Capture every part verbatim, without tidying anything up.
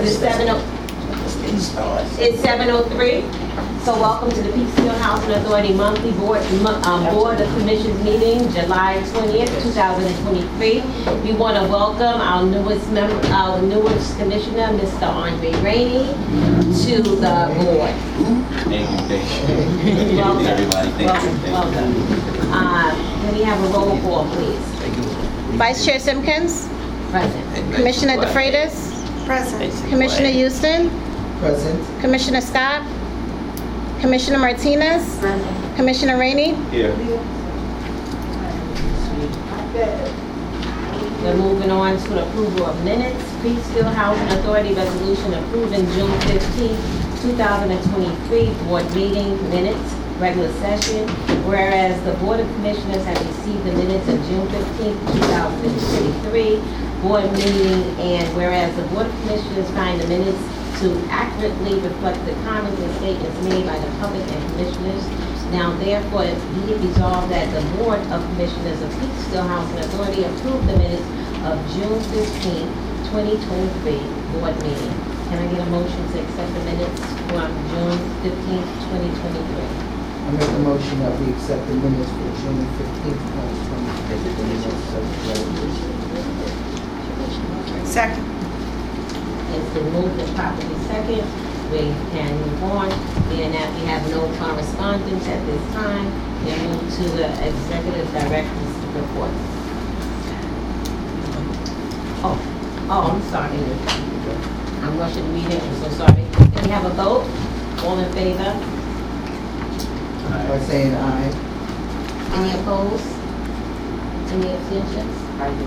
Because it's seven oh, it's seven oh three. So welcome to the Peekskill Housing Authority Monthly Board, um, Board of Commissions meeting, July twentieth, two thousand twenty-three. We want to welcome our newest member, our newest commissioner, Mister Andre Rainey, to the board. Thank you, thank you. Welcome. Everybody, thank welcome, you. Thank welcome. Uh, can we have a roll call, please? Vice Chair Simpkins, Present. Commissioner DeFreitas, Present. Commissioner Houston, Present. Commissioner Scott, Commissioner Martinez, Commissioner Rainey. Here. We're moving on to the approval of minutes. Peekskill Housing Authority Resolution approving June fifteenth, two thousand twenty-three Board meeting minutes, regular session. Whereas the Board of Commissioners have received the minutes of June fifteenth, two thousand twenty-three Board meeting, and whereas the Board of Commissioners find the minutes to accurately reflect the comments and statements made by the public and commissioners. Now therefore be it resolved that the Board of Commissioners of Peekskill Housing Authority approve the minutes of June fifteenth, twenty twenty-three Board meeting. Can I get a motion to accept the minutes from June fifteenth, twenty twenty-three? I make a motion that we accept the minutes for June fifteenth, twenty twenty-three. Second. It's been moved and properly second. We can move on. Being that we have no correspondence at this time, we move to the executive director's report. Oh, oh, I'm sorry. I'm rushing the meeting. I'm so sorry. Can we have a vote? All in favor? By saying aye. Any opposed? Any abstentions? I do.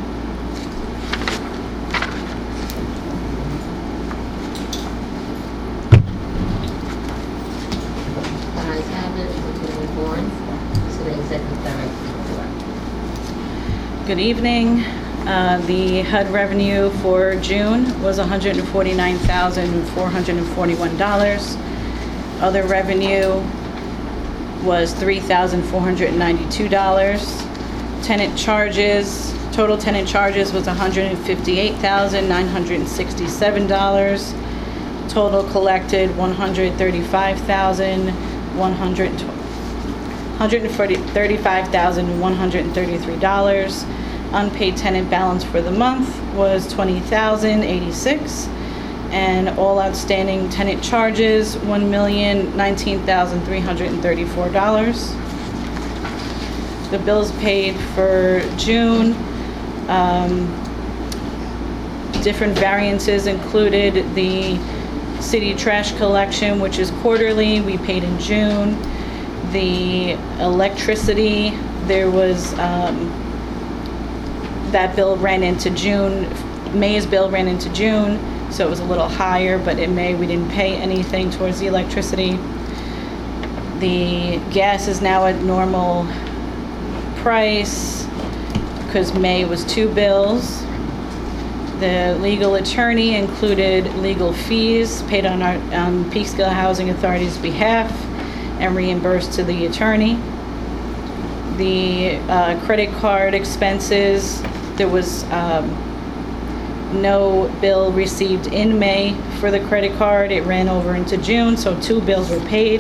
Ayes have it. We can move on to the executive director's report. Good evening. Uh, The H U D revenue for June was one hundred forty-nine thousand four hundred forty-one dollars. Other revenue was three thousand four hundred ninety-two dollars. Tenant charges, total tenant charges was one hundred fifty-eight thousand nine hundred sixty-seven dollars. Total collected one hundred thirty-five thousand one hundred one hundred thirty-five thousand one hundred thirty-three dollars. Unpaid tenant balance for the month was twenty thousand eighty-six dollars, and all outstanding tenant charges one million nineteen thousand three hundred thirty-four dollars. The bills paid for June, um, different variances included the city trash collection, which is quarterly, we paid in June. The electricity, there was, um, that bill ran into June, May's bill ran into June, so it was a little higher, but in May we didn't pay anything towards the electricity. The gas is now at normal price because May was two bills. The legal attorney included legal fees paid on our um, Peekskill Housing Authority's behalf and reimbursed to the attorney. The uh, credit card expenses, there was um, no bill received in May for the credit card. It ran over into June, so two bills were paid.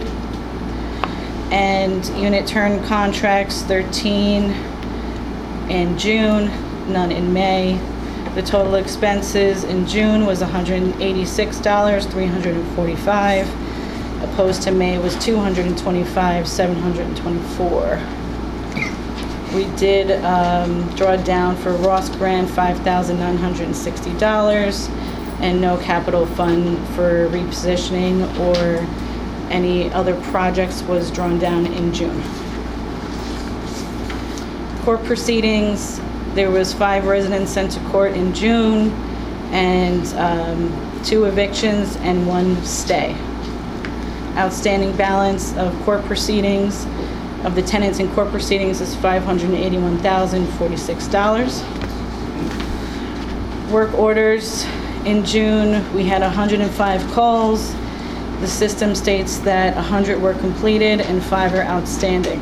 And unit turn contracts, thirteen in June, none in May. The total expenses in June was one hundred eighty-six thousand three hundred forty-five dollars, opposed to May was two hundred twenty-five thousand seven hundred twenty-four dollars. We did um, draw down for Ross Grant five thousand nine hundred sixty dollars, and no capital fund for repositioning or any other projects was drawn down in June. Court proceedings, there was five residents sent to court in June, and um, two evictions and one stay. Outstanding balance of court proceedings of the tenants in court proceedings is five hundred eighty-one thousand forty-six dollars. Work orders in June, we had one hundred five calls. The system states that one hundred were completed and five are outstanding.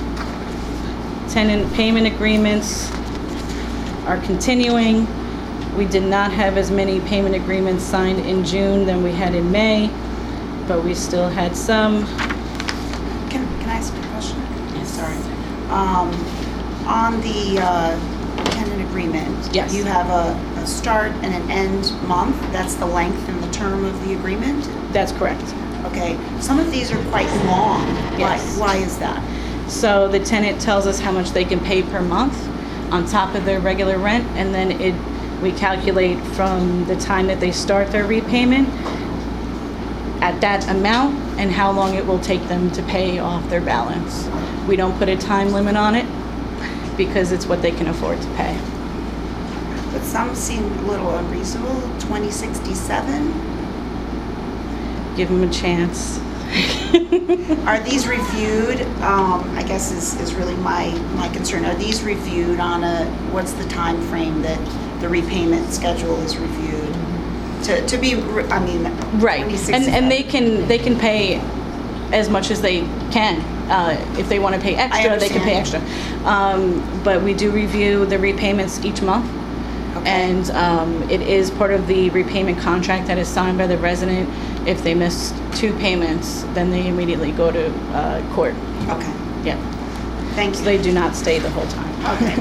Tenant payment agreements are continuing. We did not have as many payment agreements signed in June than we had in May, but we still had some. Can, can I ask a question? Yes. Sorry. Um, on the uh, tenant agreement. Yes. You have a, a start and an end month. That's the length and the term of the agreement? That's correct. Okay. Some of these are quite long. Yes. Why, why is that? So the tenant tells us how much they can pay per month on top of their regular rent, and then it, we calculate from the time that they start their repayment at that amount and how long it will take them to pay off their balance. We don't put a time limit on it because it's what they can afford to pay. But some seem a little unreasonable. twenty sixty-seven? Give them a chance. Are these reviewed, um, I guess is, is really my, my concern. Are these reviewed on a, what's the time frame that the repayment schedule is reviewed? To, to be, re- I mean, Right, twenty and, sixty-seven. and they can, they can pay as much as they can. Uh, if they want to pay extra, they can pay extra. Um, but we do review the repayments each month. Okay. And um, it is part of the repayment contract that is signed by the resident. If they miss two payments, then they immediately go to uh, court. Okay, Yeah, thank so you. they do not stay the whole time. Okay.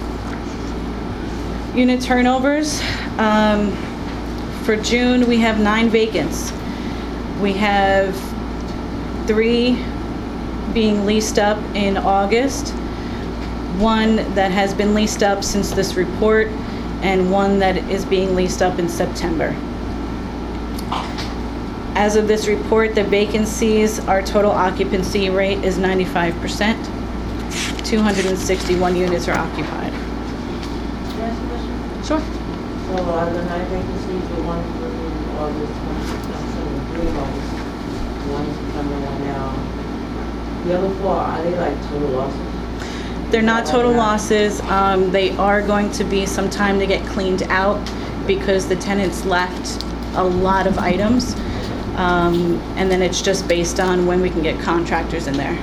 Unit turnovers, um, for June, we have nine vacants. We have three being leased up in August, one that has been leased up since this report, and one that is being leased up in September. As of this report, the vacancies, our total occupancy rate is ninety-five percent. two hundred sixty-one units are occupied. Can I ask a question? Sure. So out of the nine vacancies, the one for August, one for three August, one is September, one now. The other four, are they like total losses? They're not total losses. Um, they are going to be some time to get cleaned out because the tenants left a lot of items. Um, and then it's just based on when we can get contractors in there.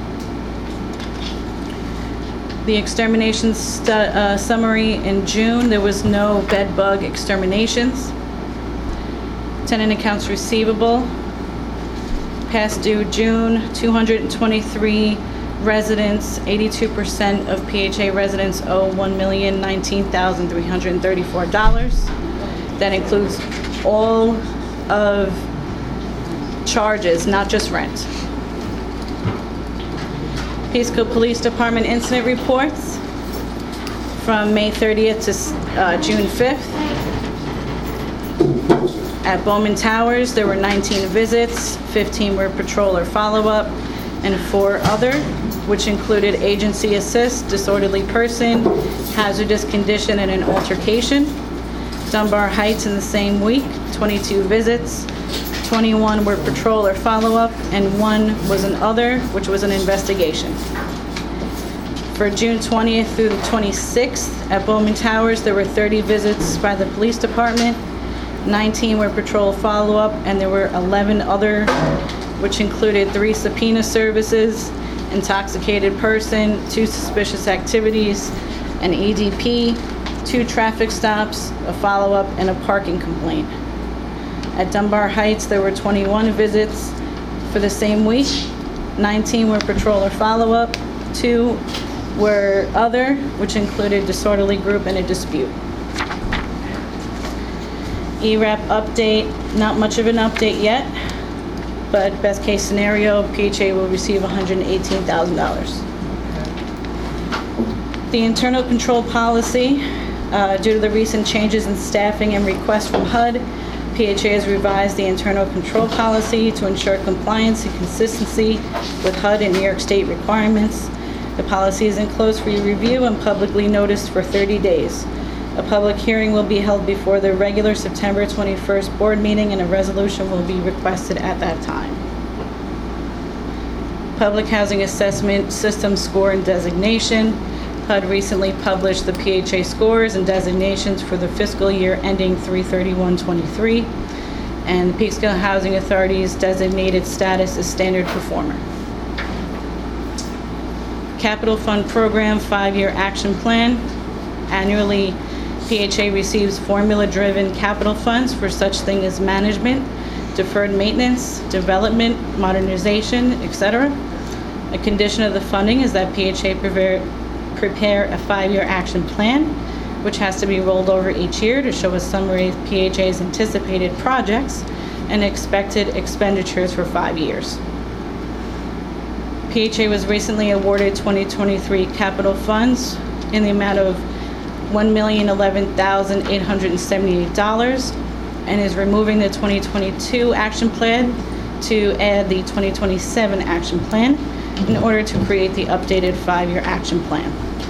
The extermination stu- uh, summary in June, there was no bed bug exterminations. Tenant accounts receivable, past due June, two hundred twenty-three residents, eighty-two percent of P H A residents owe one million nineteen thousand three hundred thirty-four dollars. That includes all of charges, not just rent. Peekskill Police Department incident reports from May thirtieth to uh, June fifth. At Bowman Towers, there were nineteen visits, fifteen were patrol or follow-up, and four other, which included agency assist, disorderly person, hazardous condition, and an altercation. Dunbar Heights in the same week, twenty-two visits, twenty-one were patrol or follow-up, and one was an other, which was an investigation. For June twentieth through the twenty-sixth, at Bowman Towers, there were thirty visits by the police department, nineteen were patrol follow-up, and there were eleven other, which included three subpoena services, intoxicated person, two suspicious activities, an E D P, two traffic stops, a follow-up, and a parking complaint. At Dunbar Heights, there were twenty-one visits for the same week. nineteen were patrol or follow-up. Two were other, which included disorderly group and a dispute. E RAP update, not much of an update yet, but best case scenario, P H A will receive one hundred eighteen thousand dollars. The internal control policy, uh, due to the recent changes in staffing and requests from H U D, P H A has revised the internal control policy to ensure compliance and consistency with H U D and New York State requirements. The policy is enclosed for your review and publicly noticed for thirty days. A public hearing will be held before the regular September twenty-first board meeting, and a resolution will be requested at that time. Public Housing Assessment System Score and Designation. H U D recently published the P H A scores and designations for the fiscal year ending three thirty-one twenty-three, and the Peekskill Housing Authority's designated status is standard performer. Capital Fund Program five-year action plan. Annually, P P H A receives formula-driven capital funds for such thing as management, deferred maintenance, development, modernization, et cetera. A condition of the funding is that P H A prepare, prepare a five-year action plan, which has to be rolled over each year to show a summary of P H A's anticipated projects and expected expenditures for five years. P H A was recently awarded twenty twenty-three capital funds in the amount of one million eleven thousand eight hundred seventy-eight dollars and is removing the twenty twenty-two action plan to add the twenty twenty-seven action plan in order to create the updated five-year action plan.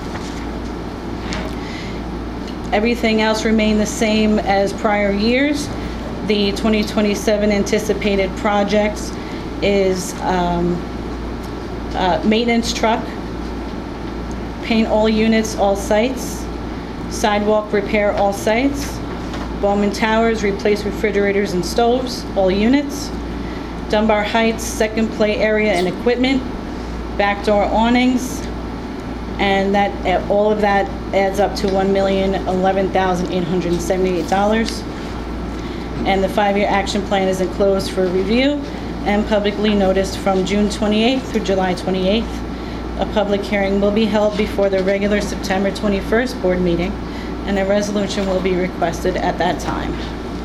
Everything else remained the same as prior years. The twenty twenty-seven anticipated projects is um, uh, maintenance truck, paint all units, all sites, sidewalk repair all sites, Bowman Towers, replace refrigerators and stoves, all units, Dunbar Heights, second play area and equipment, back door awnings, and that, uh, all of that adds up to one million eleven thousand eight hundred seventy-eight dollars. And the five-year action plan is enclosed for review and publicly noticed from June twenty-eighth through July twenty-eighth. A public hearing will be held before the regular September twenty-first board meeting, and a resolution will be requested at that time.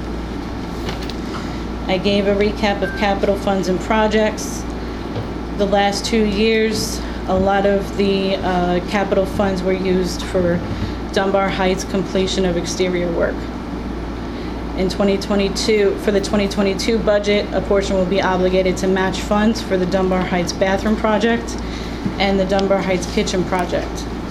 I gave a recap of capital funds and projects. The last two years, a lot of the uh, capital funds were used for Dunbar Heights completion of exterior work. In twenty twenty-two, for the twenty twenty-two budget, a portion will be obligated to match funds for the Dunbar Heights bathroom project and the Dunbar Heights kitchen project.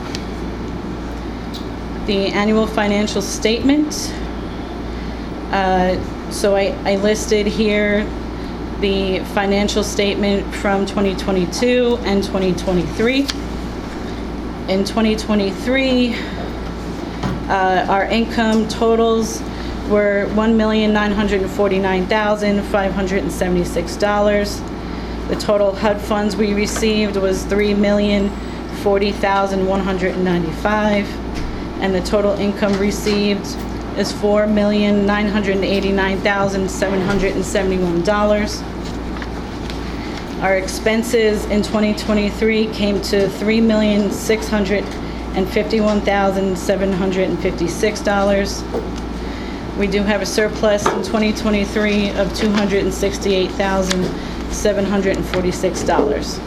The annual financial statement. Uh, so I, I listed here the financial statement from twenty twenty-two and twenty twenty-three. In twenty twenty-three, uh, our income totals were one million nine hundred forty-nine thousand five hundred seventy-six dollars. The total H U D funds we received was three million forty thousand one hundred ninety-five dollars, and the total income received is four million nine hundred eighty-nine thousand seven hundred seventy-one dollars. Our expenses in twenty twenty-three came to three million six hundred fifty-one thousand seven hundred fifty-six dollars. We do have a surplus in twenty twenty-three of two hundred sixty-eight thousand seven hundred forty-six dollars.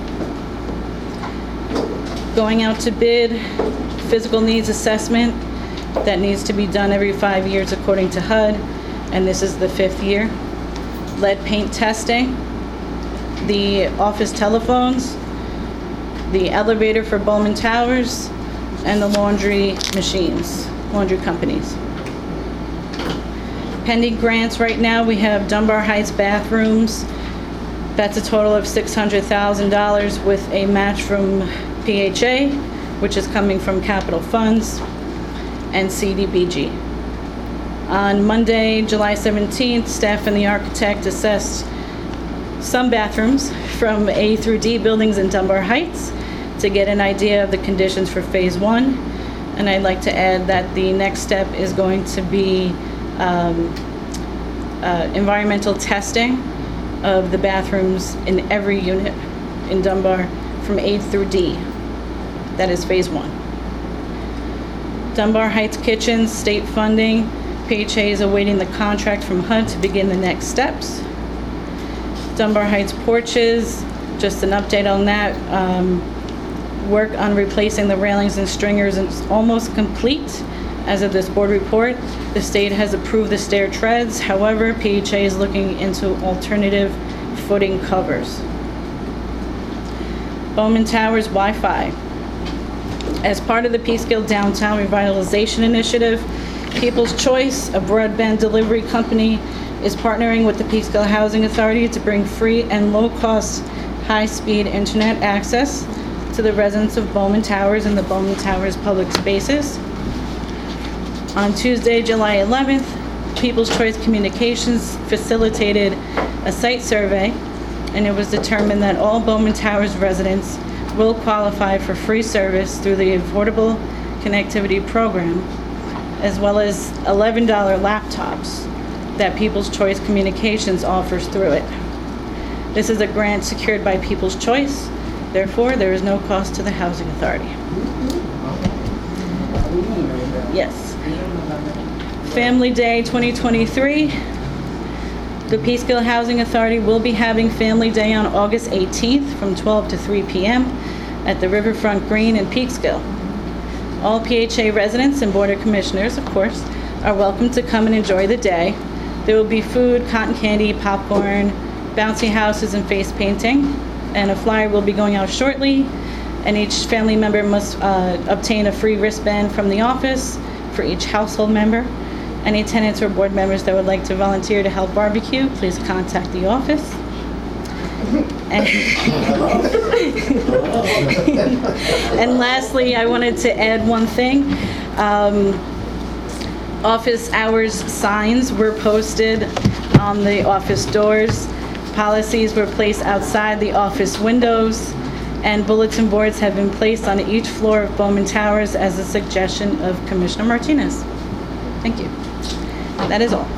Going out to bid, physical needs assessment that needs to be done every five years according to H U D, and this is the fifth year. Lead paint testing, the office telephones, the elevator for Bowman Towers, and the laundry machines, laundry companies. Pending grants right now, we have Dunbar Heights bathrooms. That's a total of six hundred thousand dollars with a match from P H A, which is coming from capital funds, and C D B G. On Monday, July seventeenth, staff and the architect assessed some bathrooms from A through D buildings in Dunbar Heights to get an idea of the conditions for phase one. And I'd like to add that the next step is going to be um, uh, environmental testing of the bathrooms in every unit in Dunbar from A through D. That is phase one. Dunbar Heights Kitchen, state funding. P H A is awaiting the contract from H U D to begin the next steps. Dunbar Heights porches, just an update on that. Um, work on replacing the railings and stringers is almost complete. As of this board report, the state has approved the stair treads. However, P H A is looking into alternative footing covers. Bowman Towers Wi-Fi. As part of the Peekskill Downtown Revitalization Initiative, People's Choice, a broadband delivery company, is partnering with the Peekskill Housing Authority to bring free and low-cost, high-speed internet access to the residents of Bowman Towers and the Bowman Towers public spaces. On Tuesday, July eleventh, People's Choice Communications facilitated a site survey, and it was determined that all Bowman Towers residents will qualify for free service through the Affordable Connectivity Program as well as eleven dollars laptops that People's Choice Communications offers through it. This is a grant secured by People's Choice. Therefore, there is no cost to the Housing Authority. Yes. Family Day twenty twenty-three. The Peekskill Housing Authority will be having Family Day on August eighteenth from twelve to three p.m. at the Riverfront Green in Peekskill. All P H A residents and Board of Commissioners, of course, are welcome to come and enjoy the day. There will be food, cotton candy, popcorn, bouncy houses, and face painting. And a flyer will be going out shortly, and each family member must uh, obtain a free wristband from the office for each household member. Any tenants or board members that would like to volunteer to help barbecue, please contact the office. And, and lastly, I wanted to add one thing. Um, office hours signs were posted on the office doors. Policies were placed outside the office windows, and bulletin boards have been placed on each floor of Bowman Towers as a suggestion of Commissioner Martinez. Thank you. That is all.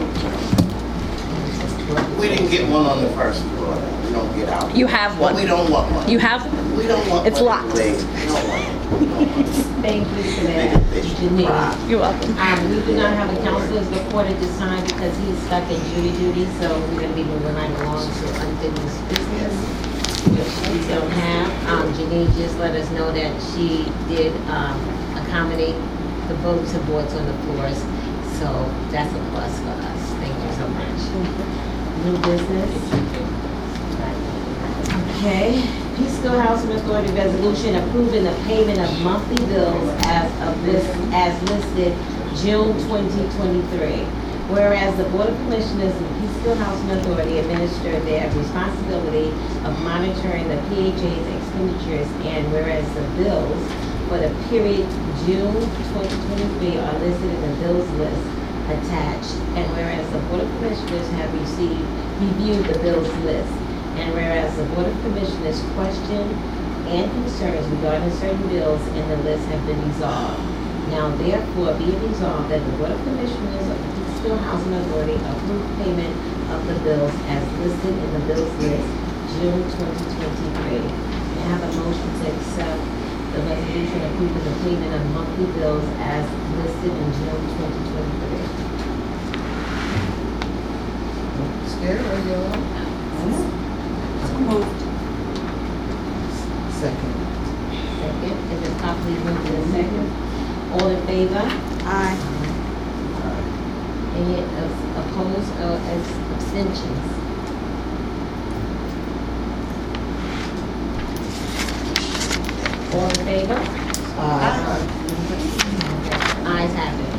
We didn't get one on the first floor. We don't get out. You have one. But we don't want one. You have? We don't want It's one. locked. We don't want it. We don't want it. Thank you for Nigga, that, they should Janine. cry. You're welcome. Um, we do not have a counselor's report at this time because he's stuck in jury duty, so we're gonna be moving right along to unfinished business, which we don't have. Um, Janine just let us know that she did, um, accommodate the votes and boards on the floors, so that's a plus for us. Thank you so much. New business. Okay. Peekskill Housing Authority resolution approving the payment of monthly bills as of this, as listed June twenty twenty-three. Whereas the Board of Commissioners and Peekskill Housing Authority administer their responsibility of monitoring the P H A's expenditures, and whereas the bills for the period June twenty twenty-three are listed in the bills list attached, and whereas the Board of Commissioners have received, reviewed the bills list, and whereas the Board of Commissioners' question and concerns regarding certain bills in the list have been resolved. Now therefore be it resolved that the Board of Commissioners of the Peekskill Housing Authority approve payment of the bills as listed in the bills list June twenty twenty-three. May I have a motion to accept the resolution approving the payment of monthly bills as listed in June twenty twenty-three? Scared, are you all right? Moved. Second. Second, is it properly moved in a second? All in favor? Aye. Any of- opposed or as- abstentions? All in favor? Aye. Ayes have it.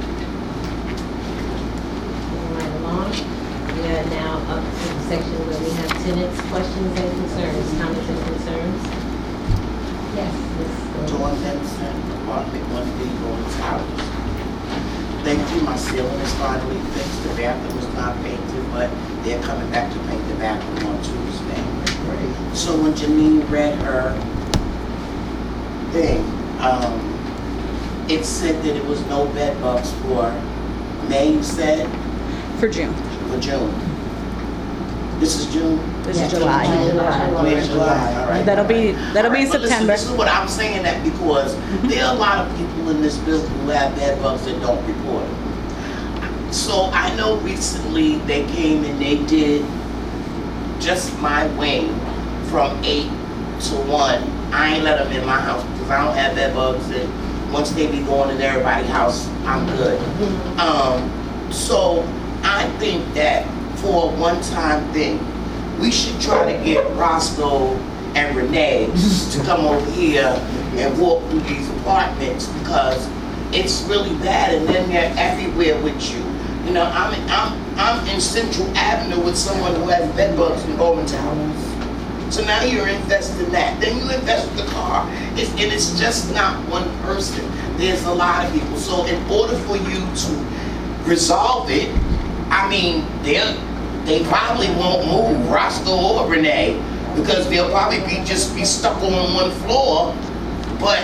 Moving right along, we are now up to the section where we have tenants' questions and concerns, comments and concerns. Yes, Miz Dawn Benson, apartment one fifty-one Towers. Thank you, my ceiling is finally fixed, the bathroom was not painted, but they're coming back to paint the bathroom on Tuesday. Great. So when Janine read her thing, um, it said that it was no bed bugs for May, you said, For June. for June. This is June? This Yeah, is July. July. May, July, all right. That'll be, that'll be in All right, but listen, September. This is what I'm saying that because there are a lot of people in this building who have bed bugs that don't report it. So I know recently they came and they did just my wing from eight to one. I ain't let them in my house because I don't have bed bugs, and once they be going in everybody's house, I'm good. Um, so I think that for a one-time thing, we should try to get Roscoe and Renee to come over here and walk through these apartments because it's really bad, and then they're everywhere with you. You know, I'm I'm I'm in Central Avenue with someone who has bed bugs in Bowman Towers. So now you're investing in that. Then you invest in the car. It's, and it's just not one person. There's a lot of people. So in order for you to resolve it, I mean, they'll they probably won't move Roscoe or Renee because they'll probably be just be stuck on one floor. But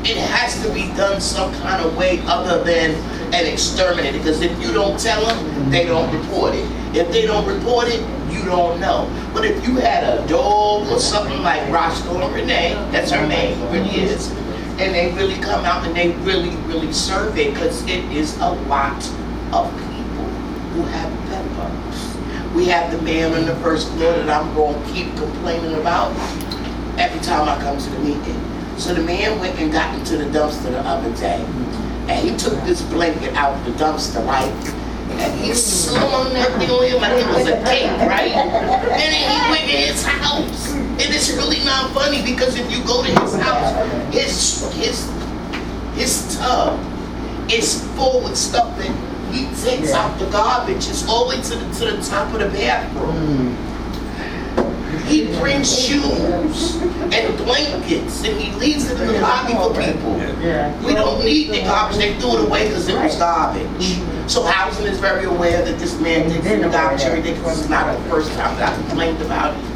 it has to be done some kind of way other than an exterminate, because if you don't tell them, they don't report it. If they don't report it, you don't know. But if you had a dog or something like Roscoe and Renee, that's her name, it really is, and they really come out and they really, really survey, because it is a lot of people who have bed bugs. We have the man on the first floor that I'm going to keep complaining about every time I come to the meeting. So the man went and got into the dumpster the other day, and he took this blanket out the dumpster, right? And he slung that thing on him like it was a cake, right? And then he went in his house. And it's really not funny, because if you go to his house, his his his tub is full with stuff that he takes out the garbage. It's all the way to the to the top of the bathroom. He brings shoes and blankets and he leaves it in the lobby for people. We don't need the garbage. They threw it away because it was garbage. So housing is very aware that this man takes in the garbage every day, because it's not the first time that I complained about it.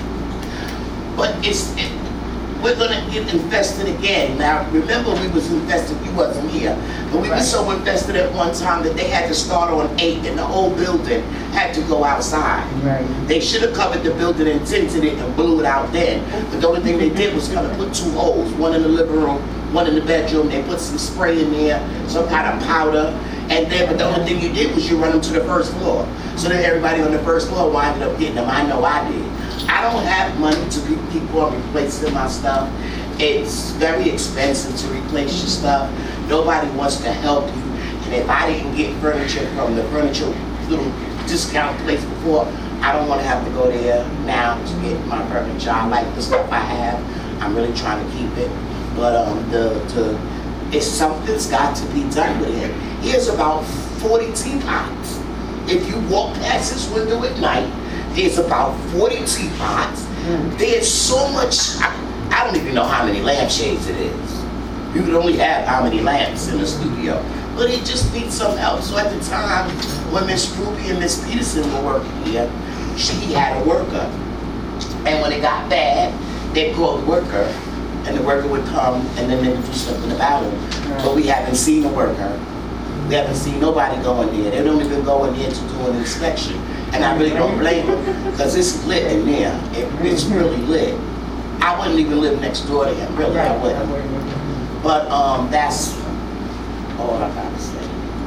But it's it, we're gonna get infested again. Now remember, we was infested. You wasn't here, but we were so infested at one time that they had to start on eight, and the whole building had to go outside. Right. They should have covered the building and tinted it and blew it out then. But the only thing they did was kind of put two holes, one in the living room, one in the bedroom. They put some spray in there, some kind of powder, and then, but the only thing you did was you run them to the first floor. So then everybody on the first floor winded up getting them. I know I did. I don't have money to keep people on replacing my stuff. It's very expensive to replace your stuff. Nobody wants to help you. And if I didn't get furniture from the furniture little discount place before, I don't want to have to go there now to get my furniture. I like the stuff I have. I'm really trying to keep it. But um, the, the it's something's got to be done with it. He has about forty teapots. If you walk past his window at night, there's about forty teapots. Mm. There's so much, I, I don't even know how many lampshades it is. You could only have how many lamps in the studio. But he just needs some help. So at the time, when Miss Ruby and Miss Peterson were working here, she had a worker. And when it got bad, they called the worker, and the worker would come, and then they would do something about him. Right. But we haven't seen a worker. We haven't seen nobody go in there. They don't even go in there to do an inspection. And I really don't blame them, because it's lit in there. It, it's really lit. I wouldn't even live next door to him, really, I wouldn't. But um, that's all I gotta say.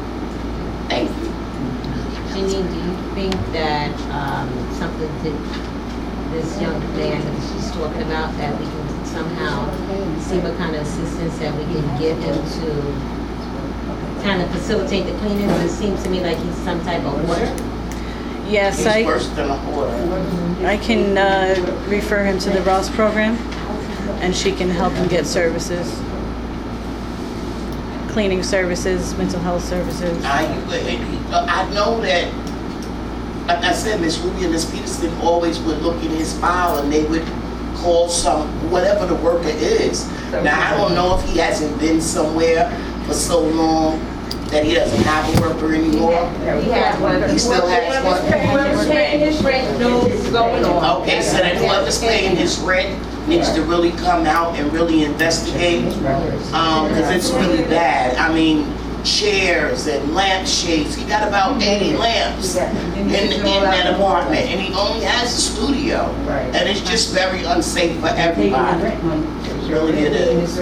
Thank you. Janine, do you think that um, something that this young man that she's talking about, that we can somehow see what kind of assistance that we can give him to kind of facilitate the cleaning? It seems to me like he's some type of hoarder. Yes, He's I, worse than a hoarder. I can uh, refer him to the Ross program, and she can help him get services. Cleaning services, mental health services. I, I know that, like I said, Miss Ruby and Miss Peterson always would look in his file, and they would call some, whatever the worker is. Now, I don't know if he hasn't been somewhere for so long that he doesn't have a worker anymore. He has one. He still has one. Whoever's paying his rent knows what's going on. Okay, so then whoever's paying his rent needs to really come out and really investigate, um, because it's really bad. I mean, chairs and lampshades. He got about eighty lamps in, in that apartment, and he only has a studio, and it's just very unsafe for everybody. Really, it is.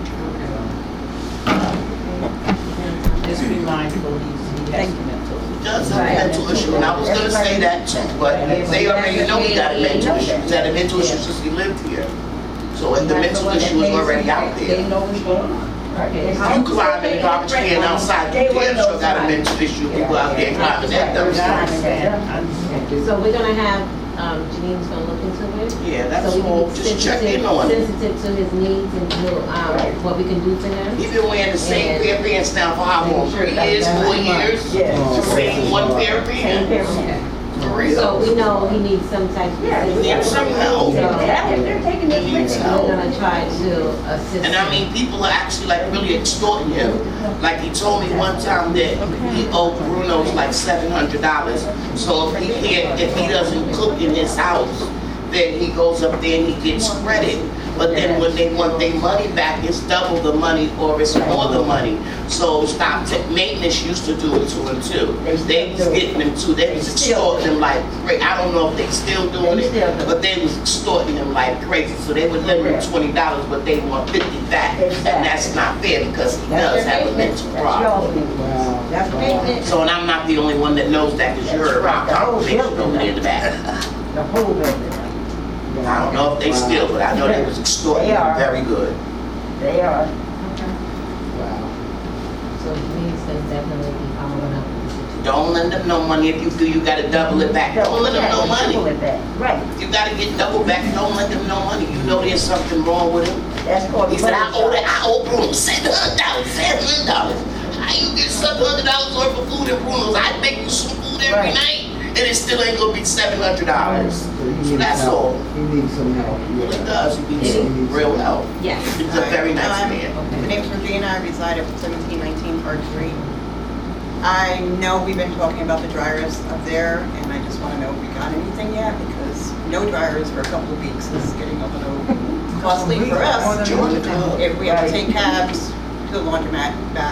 Just be mindful, he's, he has a mental. He does have a mental issue, and I was gonna say that too, but they already know he got a mental issue. He's had a mental issue since he lived here. So if the mental issue is already out there. They know what's going on. You climb in the garbage can outside, you damn sure got a mental issue. People out there climbing that dumpster. So we're gonna have, um, Janine's gonna look into it? Yeah, that's So we can all. be Just check sensitive- in on him. Sensitive to his needs and he'll, um, what we can do for him. He's been wearing the same pair of pants now for how long? Three years, four years? The same one pair of pants? For real? So we know he needs some type of assistance. He needs some help. So They're taking He needs help. we're gonna try to assist. And I mean, people are actually like really extorting him. Like he told me one time that he owed Bruno's like seven hundred dollars. So if he can't, if he doesn't cook in his house, then he goes up there and he gets credit But then when they want their money back, it's double the money or it's more the money. So stop, t- maintenance used to do it to them too. They was getting them too, they was extorting them like crazy. I don't know if they still doing it, but they was extorting them like crazy. So they would lend them twenty dollars, but they want fifty back. And that's not fair because he does have a mental problem. Wow. That's maintenance. So, and I'm not the only one that knows that because you heard our conversation over there in the back. The whole building. I don't know if they still, but I know they was extorting They them are. very good. They are. Wow. So Denise says definitely be following up with the situation. Don't lend them no money. If you do, you gotta double it back. Don't lend them no Double money. it back. Right. You gotta get double back. Don't lend them no money. You know there's something wrong with him. That's called. He said, I money owe that, shot. I owe Bruno seven hundred dollars, seven hundred dollars. How you get seven hundred dollars worth of food at Bruno's? I make you some food every Right. night, and it still ain't gonna be seven hundred dollars. So he So needs that's help. all. He needs some help. He really Yeah. does. He needs some real help. Yes. He's a very nice Hi, man. My name's Regina, I reside at seventeen nineteen Park Street. I know we've been talking about the dryers up there, and I just want to know if we got anything yet, because no dryers for a couple of weeks is getting a little costly for us. If we have to take cabs to the laundromat and back.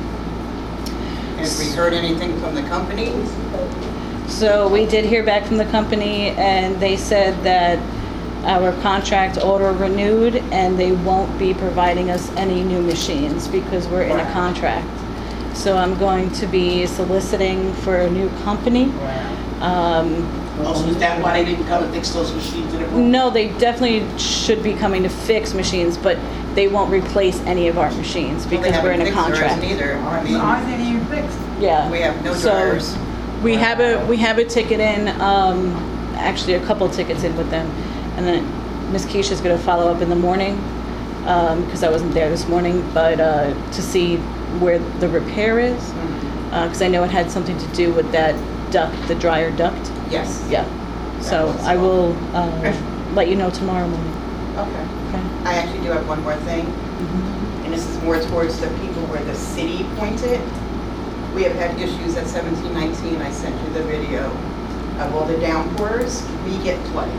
Have we heard anything from the company? So we did hear back from the company, and they said that our contract order renewed, and they won't be providing us any new machines because we're in a contract. So I'm going to be soliciting for a new company. Um, Oh, so is that why they didn't come and fix those machines in the room? No, they definitely should be coming to fix machines, but they won't replace any of our machines Well, they because we're in a haven't fixed ours contract. Neither. I mean, Ours ain't even fixed. Yeah. we have no So, dryers. We have a, we have a ticket in, um, actually a couple tickets in with them. And then Miss Keisha's gonna follow up in the morning, um, because I wasn't there this morning, but, uh, to see where the repair is. Mhm. Uh, cause I know it had something to do with that duct, the dryer duct. Yes. Yeah. So I will, uh, let you know tomorrow morning. Okay. Okay? I actually do have one more thing. And this is more towards the people where the city pointed. We have had issues at seventeen nineteen, I sent you the video of all the downpours, we get flooded.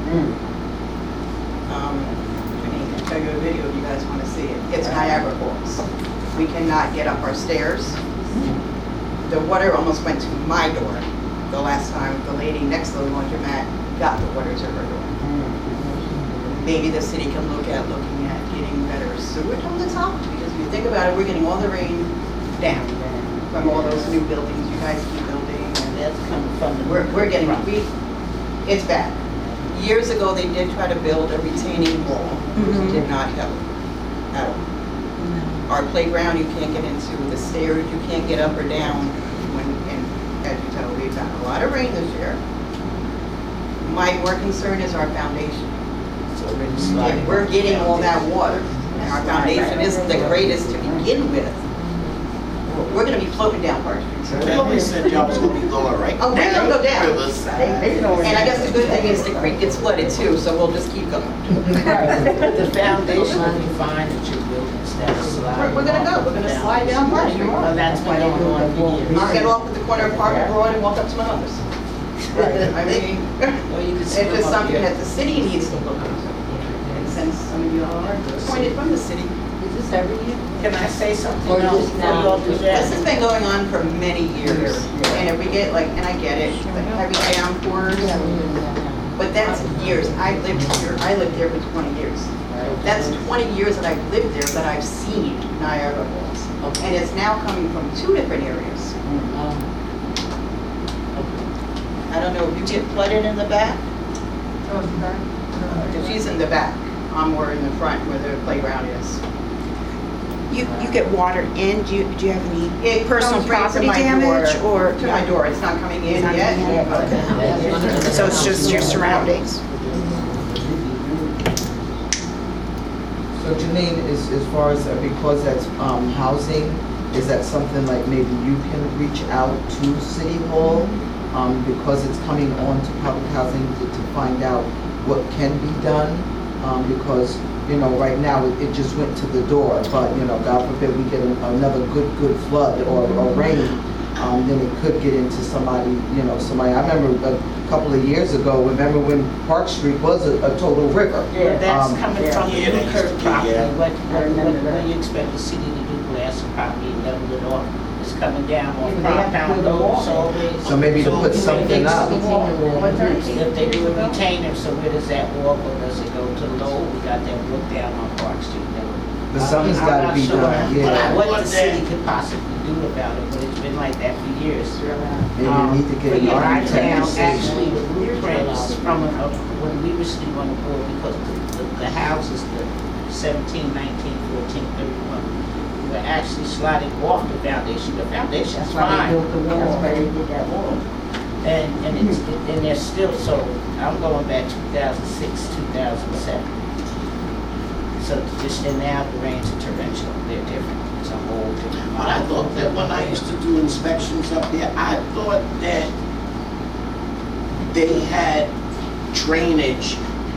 Um, I can show you a video if you guys want to see it. It's Niagara Falls. We cannot get up our stairs. The water almost went to my door the last time the lady next to the laundromat got the water to her door. Maybe the city can look at looking at getting better sewage on the top, because if you think about it, we're getting all the rain down from all those new buildings you guys keep building, and That's coming from the. we're, we're getting, we, it's bad. Years ago, they did try to build a retaining wall, which Mhm. did not help at all. Our playground, you can't get into, the stairs, you can't get up or down, when, and as you tell, we've had a lot of rain this year. My more concern is our foundation. It's already sliding. If we're getting all that water, and our foundation isn't the greatest to begin with, we're gonna be floating down Park Street. They always said y'all was gonna be going right Oh, we're gonna go down. Rivers. And I guess the good thing is the creek gets flooded too, so we'll just keep going. The foundation will be fine that you're building, instead of sliding. We're, we're gonna go, we're gonna slide down Park Street. Well, that's what they want for years. I'll get off at the corner of Park and Broad and walk up to my mother's. I mean, Or you can it's swim just up something here. that the city needs to look into. And since some of you all are appointed from the city, Is this every year? Can I say something? Or else just before now? you all do this that? has been going on for many years. And if we get like, and I get it, the heavy downpours, but that's years. I lived here, I lived there for twenty years. That's twenty years that I've lived there, that I've seen Niagara Falls. And it's now coming from two different areas. I don't know, if you get flooded in the back? If she's in the back, I'm more in the front where the playground is. You, you get water in, do you, do you have any It personal comes right to property my damage door. or? To my door, it's not coming in Not yet. coming in, okay. So it's just your surroundings? So Janine, as, as far as, uh, because that's, um, housing, is that something like maybe you can reach out to City Hall? Um, because it's coming on to public housing to, to find out what can be done? Um, because, you know, right now, it, it just went to the door, but, you know, God forbid we get an- another good, good flood or, or rain. I um, then it could get into somebody, you know, somebody, I remember a couple of years ago, remember when Park Street was a, a total river? Yeah, that's Um, coming from the Yeah, they used to Newkirk be, property. yeah. What, what, what, what do you expect the city to do, glass property, level it off? It's coming down on compound roads, so. So maybe to put something up. If they do a retainer, so where does that walk, or does it go to low? We got that walk down on Park Street. But something's I'm gotta not be sure done, yeah. What the city could possibly do about it, but it's been like that for years. Maybe you need to get an But yeah, architect. Rhinetown, to see. actually, the blueprints from, uh, when we were sitting on the board, because the, the, the houses, the seventeen, nineteen, fourteen, thirty-one, were actually sliding off the foundation. The foundation's fine. That's why they did that wall. And, and it's, and they're still, so, I'm going back two thousand six, two thousand seven. So just, and now the rains are torrential, they're different, it's a whole different. But I thought that when I used to do inspections up there, I thought that they had drainage.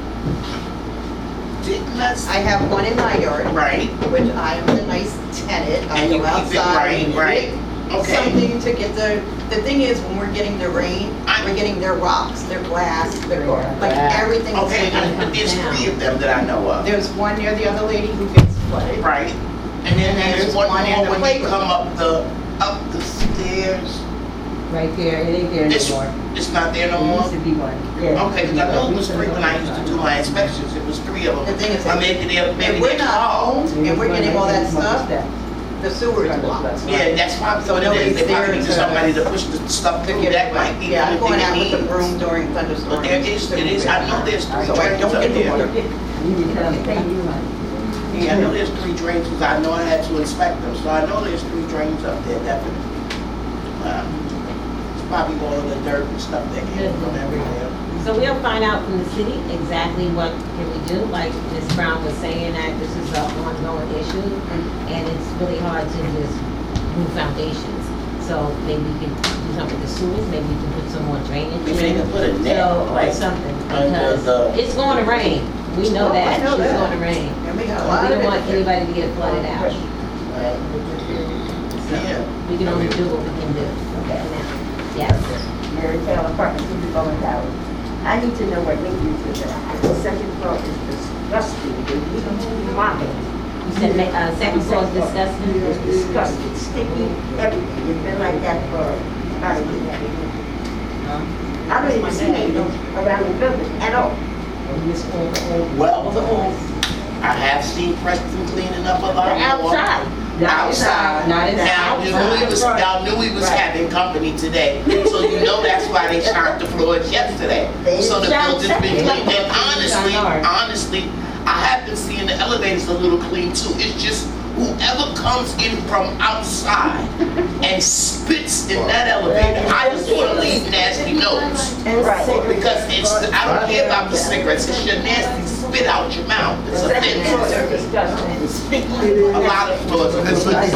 Didn't that? I have one in my yard, Right, which I am the nice tenant. I and you go keep it outside right, and right, get okay. something to get the, the thing is, when we're getting the rain, I- we're getting their rocks, their glass, their, like Yeah. everything is Okay, hanging. and there's three of them that I know of. There's one near the other lady who gets flooded. Right, and then And then there's there's one one in more the when you playground. come up the, up the stairs. Right there, it ain't there It's, anymore. it's not there no There more? used to be one, yeah. Okay, because I know it was three when I used to do my inspections, it was three of The them. thing is, Or maybe they're, maybe if we're they're not tall. home and we're getting all that stuff, the sewer is blocked. Yeah, that's why, So so it is, nobody's they probably there need to- somebody to push the stuff To through, get that it might right. be Yeah, I'm one going thing out it with the needs. broom during thunderstorms. But there is, it is, I know there's three So I drains don't up get the there. water. You need to come pay you money. Yeah, I know there's three drains, because I know I had to inspect them, so I know there's three drains up there, definitely. Uh, It's probably all of the dirt and stuff that came from everywhere. So we'll find out from the city exactly what can we do, like Miz Brown was saying that this is an ongoing issue, and it's really hard to just move foundations. So maybe we can do something with the sewers, maybe we can put some more drainage in. Maybe they could put a net, So, or like, something, under because the- it's going to rain. We know Oh, I that, know it's that. going to rain. And we got a We lot of don't want it. anybody to get flooded out. Yeah. We can only do what we can do. Okay, now, yes. Mary Taylor Apartments, City Bowling Alley. I need to know what they do to that. The second floor is disgusting. They use mopping. You said, ma- uh, second floor is disgusting? It's disgusting, sticky, everything. It's been like that for about a year. I don't even see anything around the building at all. Well, I have seen Preston cleaning up a lot The more. outside. The Outside. not inside. Now, you knew he was, y'all knew he was having company today, so you know that's why they shined the floors yesterday. They So the shine building's been Saturday. cleaned, and honestly, Shine hard. honestly, I have been seeing the elevators a little clean too. It's just whoever comes in from outside and spits in that elevator, I just want to leave nasty notes. Right. Because it's, I don't care about the cigarettes, it's your nasty spit out your mouth. It's a Second floor thing. is disgusting. Sticky. A lot of floors. It's They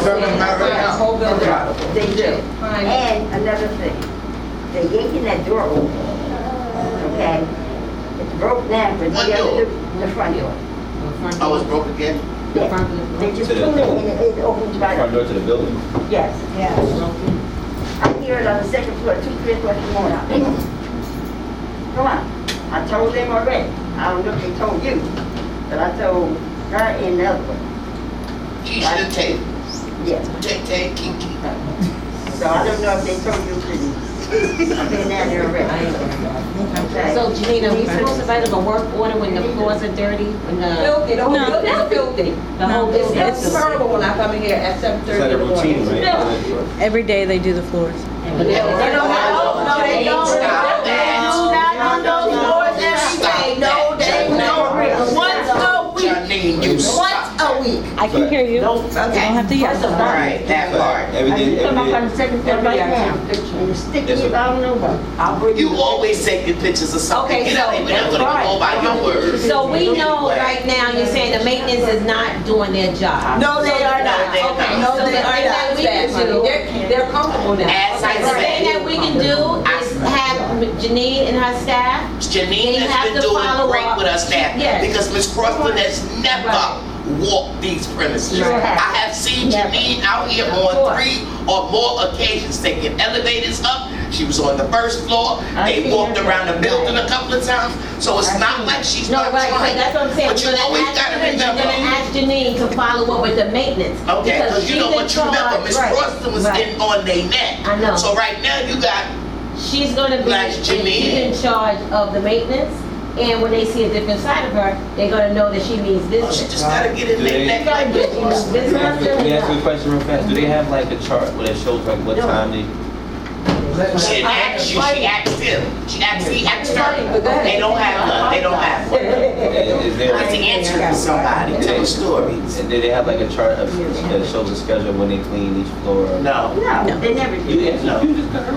do. Fine. And another thing, they're yanking that door open, okay? It's broke down, but What the other, door? do- the front door. I was broke again. The front of the They room. just pull it and it it opens right Front up. door to the building? Yes. I hear it on the second floor, two, three o'clock in the morning. Come on, I told them already. I don't know if they told you, but I told her and the other one. Keisha and Tay. Yes. Tay, Tay, Kiki. So I don't know if they told you, because I've been down there already. Okay. So Janina, are we supposed to write up a work order when the floors are dirty? When the, Filthy, the whole No. building is filthy. the whole It's building? it's terrible when I come in here at seven It's thirty like in a the morning. routine, It's filthy. right? Every day they do the floors. But they- They don't have, no, they don't. They Stop do that. not on those floors every day. No, they don't. Once a week. Janine, you Once stop. a week. I can hear you. You don't have to yell. All right, that part. Every day, Come up every on day. the second floor right now. And it's sticky, Yes, sir. I don't know what. I'll bring You always taking pictures of something. Okay, You don't so- even have to go by your words. So we know right now, you're saying the maintenance is not doing their job. No, they are not. they're Okay, not. No, so they the are thing that not. we can Staff, do- They're, they're comfortable now. As I The thing said, that we can do is have Janine and her staff. Janine They have has been to doing follow great up. with us now. Yes. Because Miss Croston has never walk these premises. Sure I have. have seen Never. Janine out here Of on course. three or more occasions taking elevators up. She was on the first floor. I They seen walked her. around the building a couple of times. So it's I not seen like her. she's No, not right, trying. so that's what I'm saying. But you We're gonna always ask gotta her- We're remember. gonna ask Janine to follow up with the maintenance. Okay, because you she's know in what you remember, charge- Miss right, Croston was right. in on their neck. I know. So right now you got, She's gonna be, Like she's Janine. in charge of the maintenance, and when they see a different side of her, they're gonna know that she means oh, she business. just gotta get in Do their they- neck like This this. month, Let me ask you- let me ask you a this question real fast. Do they have like a chart where it shows like what time they? She didn't ask you, she asked him. She asked, he asked her. They don't have none, they don't have one. Is is there? It's the answer to somebody, tell stories. And do they have like a chart of, that shows the schedule when they clean each floor? No. No, they never You did. answered. No. You just got her.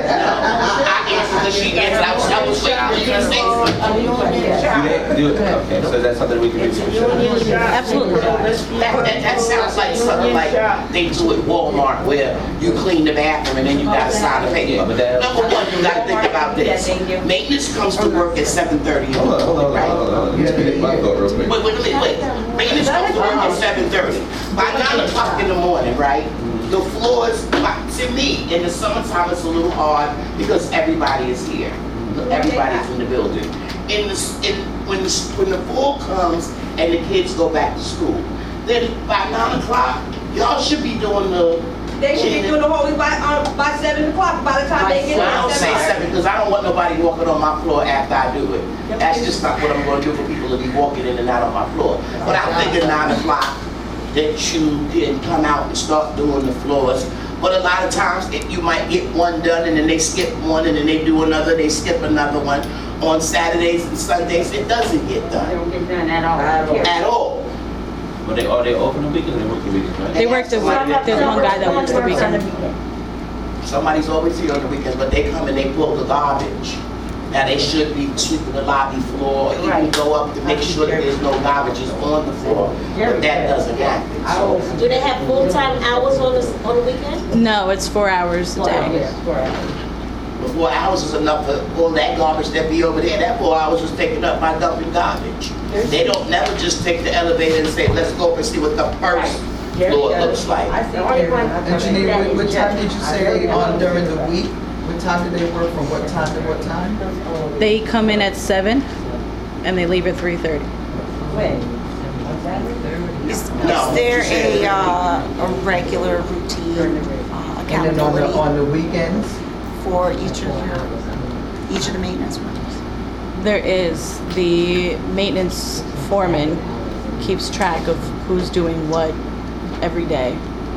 I answered because she answered, I was, I was waiting for you to say something. Do they do it? Okay, so that's something we can do for sure. Absolutely. That, that, that sounds like something like they do at Walmart where you clean the bathroom and then you gotta sign a paper. Yeah, but that- Number one, you gotta think about this. Maintenance comes to work at seven thirty in the Hold on, hold on, morning, right? hold on, hold on. Let me finish my thought real quick. Wait, wait, wait, wait. Maintenance comes to work at seven thirty. By nine o'clock in the morning, right? The floors, by- to me, in the summertime, it's a little hard because everybody is here. Everybody's in the building. In the, s- in, when the, s- when the fall comes and the kids go back to school, then by nine o'clock, y'all should be doing the. They should be doing the whole week by, uh, by seven o'clock, by the time they get Well, I out. don't say seven, because I don't want nobody walking on my floor after I do it. That's just not what I'm gonna do for people to be walking in and out on my floor. But I'm thinking nine o'clock, that you can come out and start doing the floors. But a lot of times, it- you might get one done, and then they skip one, and then they do another, they skip another one. On Saturdays and Sundays, it doesn't get They done don't get done at all. at all. But they, are they open the weekends or they work the weekends, right? They work the, week- there's one guy that works the weekend. Somebody's always here on the weekends, but they come and they pull the garbage. Now, they should be sweeping the lobby floor, even Right. go up to make sure that there's no garbages on the floor, but that doesn't happen. So, Do they have full-time hours on the, on the weekend? No, it's four hours a day. but four hours is enough for all that garbage that be over there. That four hours was taken up by dumping garbage. They don't never just take the elevator and say, let's go up and see what the first floor looks like. The only one And Janine, that what, what is time just- did you say they on during the week? What time do they work from what time to what time? They come in at seven and they leave at three thirty. Is No, is there she said- a, uh, a regular routine uh, And then on the, accountability on the weekends? for each of your, each of the maintenance workers? There is, the maintenance foreman keeps track of who's doing what every day.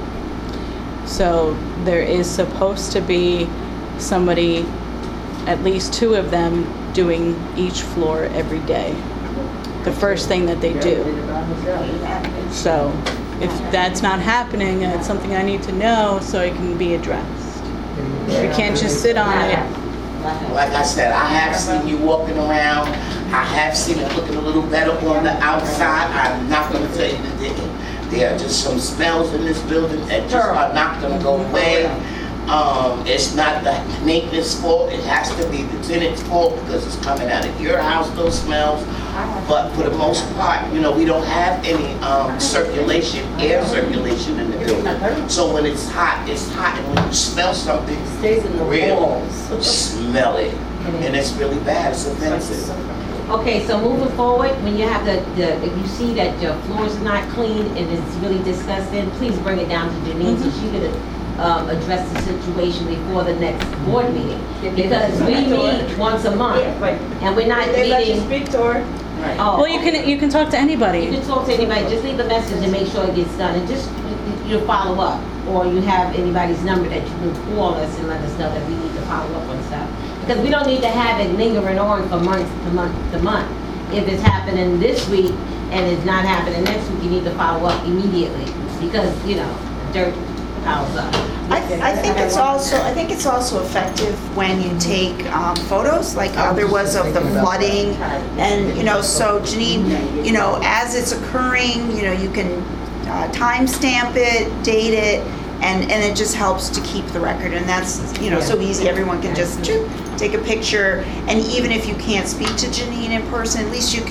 So there is supposed to be somebody, at least two of them, doing each floor every day. The first thing that they do. So if that's not happening, it's something I need to know so it can be addressed. We can't just sit on it. Like I said, I have seen you walking around. I have seen it looking a little better on the outside. I'm not gonna tell you that there- there are just some smells in this building that just are not gonna go away. Um, it's not the maintenance fault, it has to be the tenant's fault because it's coming out of your house, those smells. But for the most part, you know, we don't have any, um, circulation, air circulation in the building. So when it's hot, it's hot, and when you smell something, really smell it. And it's really bad, it's offensive. Okay, so moving forward, when you have the, the, if you see that your floor is not clean and it's really disgusting, please bring it down to Janine so she can, um, address the situation before the next board meeting. Because we meet once a month and we're not They let you meeting. speak to her. Oh, Well, you can, you can talk to You anybody. can talk to anybody, just leave a message and make sure it gets done, and just, you know, follow up. Or you have anybody's number that you can call us and let us know that we need to follow up on stuff. Because we don't need to have it lingering on for months to month to month. If it's happening this week and it's not happening next week, you need to follow up immediately, because, you know, dirt piles up. I, I think it's also, I think it's also effective when you take um, photos, like how there was of the flooding. And, you know, so Janine, you know, as it's occurring, you know, you can uh, timestamp it, date it, and, and it just helps to keep the record. And that's, you know, so easy, everyone can just choop, take a picture. And even if you can't speak to Janine in person, at least you can,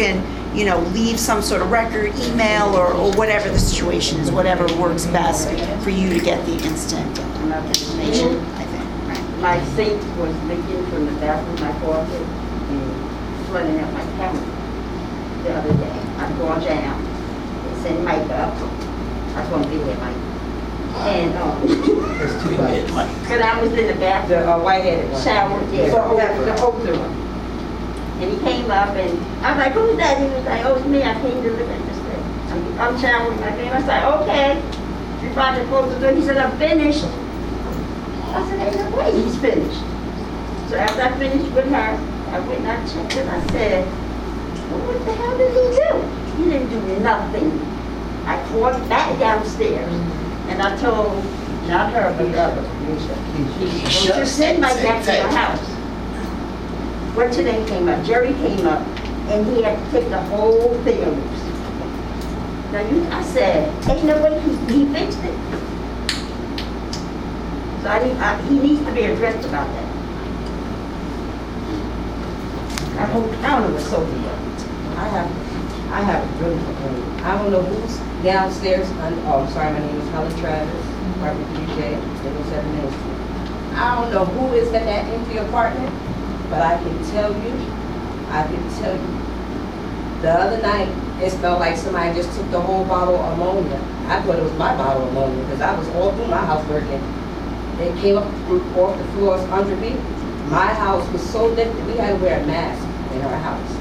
you know, leave some sort of record, email, or, or whatever the situation is, whatever works best for you to get the instant information, I think, right? My sink was leaking from the bathroom, my faucet, and flooding out my cabinet the other day. I'm going down, it's in makeup, I was gonna be with Mike. And, um, There's two lights. cause I was in the bathroom. The uh, white-headed one. Shower, yeah, the, the older one. And he came up and I was like, who's that? He was like, oh, it's me, I came to look at this thing. I'm, I'm showering, I came, I said, okay. We about to close the door, he said, I'm finished. I said, ain't no way he's finished. So after I finished with her, I went and I checked and I said, well, what the hell did he do? He didn't do nothing. I called back downstairs and I told, not her, but the other. Don't you send Mike back to your house. What's your name came up? Jerry came up, and he had to take the whole thing loose. Now you, I said, ain't no way he, he fixed it. So I need, I, he needs to be addressed about that. I hope, I don't know what Sophie does. I have, I have a really complaint. I don't know who's downstairs, I'm, oh, I'm sorry, my name is Helen Travis, apartment three J, eight oh seven Main Street. I don't know who is in that empty apartment, but I can tell you, I can tell you, the other night, it smelled like somebody just took the whole bottle of ammonia. I thought it was my bottle of ammonia, because I was all through my house working. It came up from off the floors under me. My house was so lifted, we had to wear a mask in our house.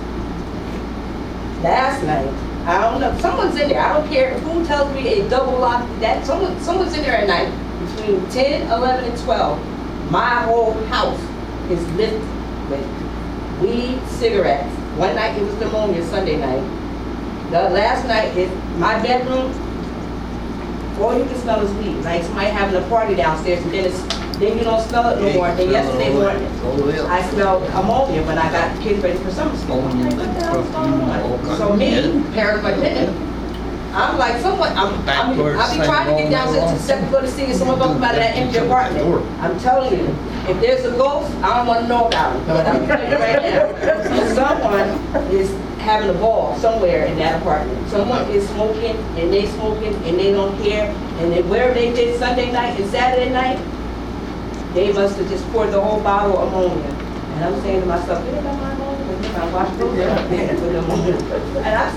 Last night, I don't know, someone's in there, I don't care who tells me a double lock, that, someone, someone's in there at night, between ten, eleven, and twelve. My whole house is lifted with weed, cigarettes. One night it was pneumonia, Sunday night. The last night, it, my bedroom, all you can smell is weed. Like somebody having a party downstairs, and then it's, then you don't smell it no more. Then yesterday morning, I smelled ammonia when I got the kids ready for summer school. I'm like, what the hell's going on? So me, parent my kid, I'm like, someone, I'm, I'm, I'll be trying to get down to the second floor to see if someone gonna come out of that empty apartment. I'm telling you, if there's a ghost, I don't wanna know about it, but I'm telling you right now, someone is having a ball somewhere in that apartment. Someone is smoking, and they smoking, and they don't care, and then wherever they did Sunday night and Saturday night, they must have just poured the whole bottle of ammonia. And I'm saying to myself, get it on my ammonia, I wash those up there with ammonia. And I,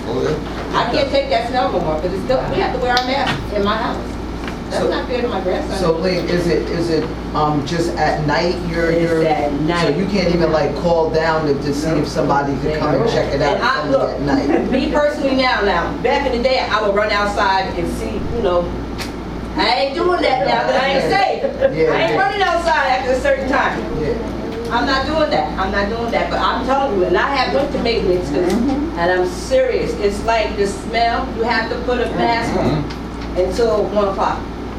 I can't take that smell no more, because it's still, we have to wear our mask in my house. That's So- not fair to my grandson. So Lee, is it, is it, um, just at night you're, It's you're? at night. So you can't even like call down to, to see if somebody could come and check it out And I, only look, at night? me personally now, now, back in the day, I would run outside and see, you know, I ain't doing that now, because I ain't safe. Yeah, I ain't yeah. running outside after a certain time. Yeah. I'm not doing that. I'm not doing that. But I'm telling you, and I have went to maintenance too, and I'm serious. It's like the smell. You have to put a mask on until one o'clock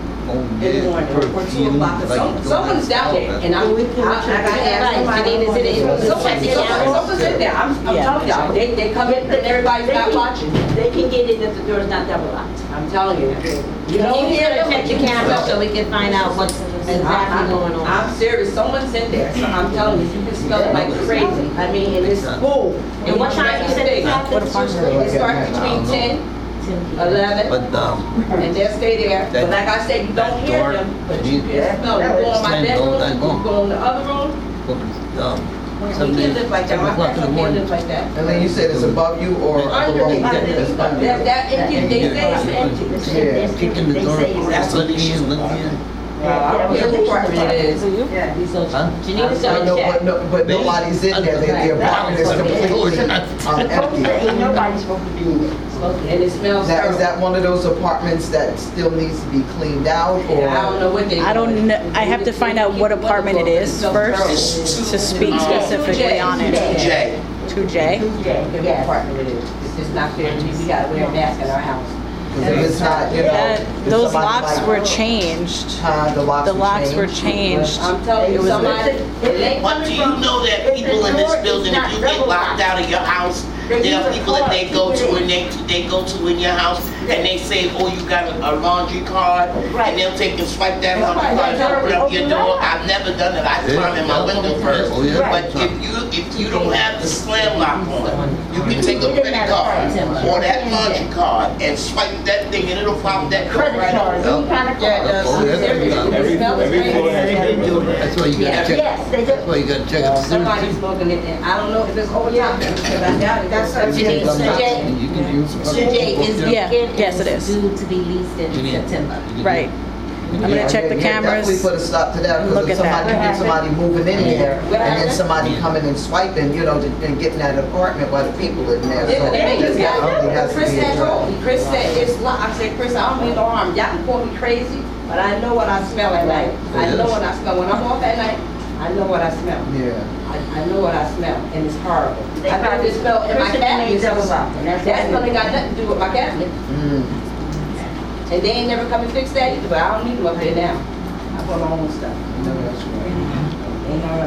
in the morning or two o'clock. Some, someone's down there, and I'm. I, I gotta ask somebody. Janine, is it in- Someone's, someone- someone's in there. I'm, I'm telling y'all. They, they come in and everybody's not watching. They can get in if the door's not double locked. I'm telling you. You don't You hear gotta them. check your camera so we can find out what's exactly going on. I'm serious, someone's in there, so I'm telling you, you can smell it like crazy. I mean, and it's boom. And what time you said it It starts between ten, eleven, But, um, and they'll stay there. But like I said, you don't hear them, but you can smell it. You go in my bedroom, you go in the other room. um, We can't live like that, my grandson can't live like that. And then you said it's above you or below Underneath, you? It's underneath, under. that, that, empty, they say it's empty. Yeah. kick in the door, let me in, let me in. I don't care what apartment it is. Huh? Janine, I so know, check. but no, but nobody's in there, the the apartment is completely um, Supposed to, empty. ain't nobody supposed to be in there. And it smells Now, is terrible. that one of those apartments that still needs to be cleaned out, or? I don't know what they. I don't know, I have to find out what apartment it is first to speak specifically on it. Jay. two J? Every apartment it is. It's just not fair to me. We gotta wear a mask in our house. Because if it's not, you know. That, if those somebody locks like- were changed. Uh, the locks The were locks were changed. changed. I'm telling It you, was- somebody, it ain't But coming do you from. know that If the people in this door is building, not if you get double locked locked. out of your house, They There use are a people that card they to go get to in. and they, they go to in your house and they say, oh, you got a a laundry card, Right. and they'll take and swipe that That's laundry right, card and that's open up right. your Open door. that. I've never done it, I climb in my window first. Oh, yeah. But if you, if you don't have the slam lock on, you can take a credit card or that laundry card and swipe that thing and it'll pop that door Credit right card, up. any kind of Yeah, card. yeah, Oh, yeah. every, Every- it smells every great. floor has a- That's why you gotta check, Yes, they that's do. why you gotta check up the Somebody's sewage. smoking it, and I don't know if it's overtime, because I doubt it. That's That's what Jay, Jay said. Jay, And you can use. Jay, is Yeah, vacant yes, it and is. due to be leased in Janine. September. Right. I'm gonna Yeah, check yeah, the yeah, Definitely cameras. put a stop to that, Look because at if that. somebody, get somebody moving in there, What and then happened? somebody coming and swiping, you know, and getting that apartment while the people in there. Yeah, So they make us that only has to Chris be said, addressed. told me, Chris said, it's locked. I said, Chris, I don't mean no harm. Y'all can call me crazy, but I know what I smell at night. I know what I smell. When I'm off at night, I know what I smell. Yeah. I, I know what I smell, and it's horrible. They I probably probably smell in my Chris cabinet. made double lock, and that's That what smell it ain't is. got nothing to do with my cabinet. Mm. And they ain't never come and fix that either, but I don't need them up there now. I put my own stuff. No, that's right. Ain't all right.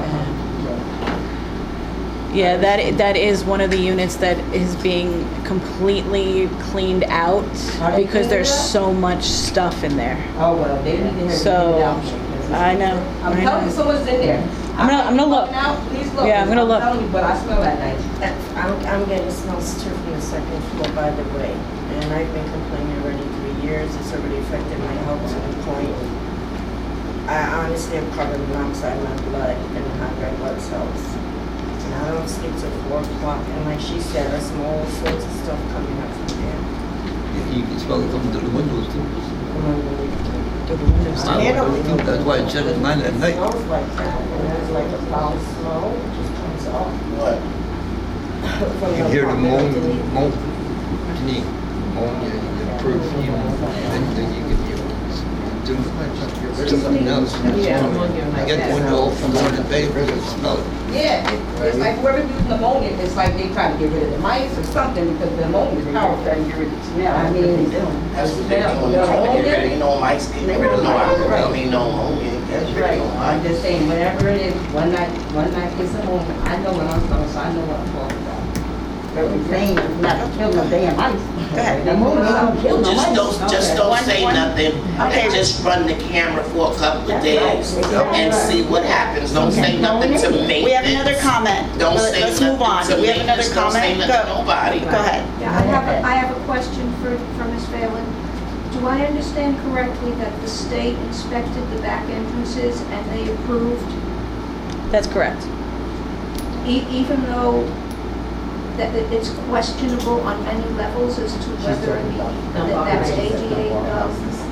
Yeah, that, that is one of the units that is being completely cleaned out Are they because there's cleaning it up? so much stuff in there. Oh, well, they need to have it So, out. I know, I'm I telling you, know. someone's in there. I'm gonna- I'm gonna look. Now, please look. Yeah, I'm gonna look. telling you, but I smell at night. I'm, I'm getting smells too from the second floor, by the way, and I've been complaining already three years, it's already affected my health to the point. I honestly am covered in monoxide in my blood and high red blood cells. And I don't sleep till four o'clock, and like she said, I smell all sorts of stuff coming up from there. You can smell it coming through the windows too. Through the windows. My windows too. That's why I shut it mine at It night. smells like that, and there's like a foul smell, it just comes off. What? from You hear the moan, apartment. moan, Janine, moan, your, your perfume, then, then you can, you do something else. Yeah, ammonia I like get that. the window open during the day, you can smell it. Yeah, it- it's like whoever using ammonia, it's like they trying to get rid of the mice or something because the ammonia is powerful. Trying to get rid of the smell. I mean, That's what they're smell, doing. the They're trying to get ammonia. rid of, no mice, get rid of no, I don't mean no ammonia, get That's rid right. of no I'm mice. just saying, whatever it is, one night, one night it's ammonia. I know what I'm talking, so I know what I'm talking about. But we're saying it's not to kill no damn mice. Go ahead. Ammonia don't kill no Just mice. don't, just Okay. don't One- say one- nothing, Okay. and just run the camera for a couple of That's days right. and see what happens. Don't say nothing to me. We have another comment. Don't Let- say Let's move on. nothing to We have me. another Just don't say comment. nothing to Go, nobody. go ahead. Yeah, I have, a I have a question for, for Miz Phelan. Do I understand correctly that the state inspected the back entrances and they approved, That's correct. e- even though that that it's questionable on many levels as to whether the- that that's A D A, um,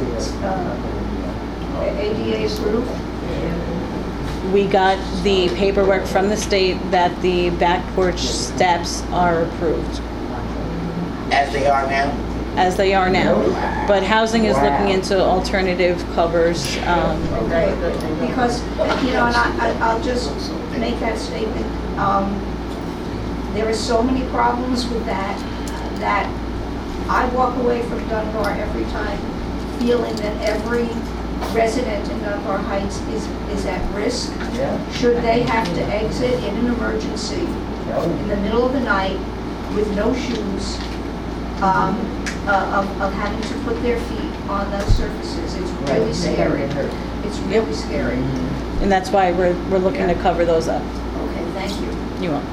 uh, A D A approved? We got the paperwork from the state that the back porch steps are approved, As they are now. as they are now. But housing is looking into alternative covers. um, Because, you know, and I, I- I'll just make that statement. Um, There are so many problems with that, that I walk away from Dunbar every time feeling that every resident in Dunbar Heights is, is at risk. Should they have to exit in an emergency in the middle of the night with no shoes, um, uh, of, of having to put their feet on those surfaces. It's really scary. It's really scary. And that's why we're, we're looking to cover those up. Okay, thank you. You won't.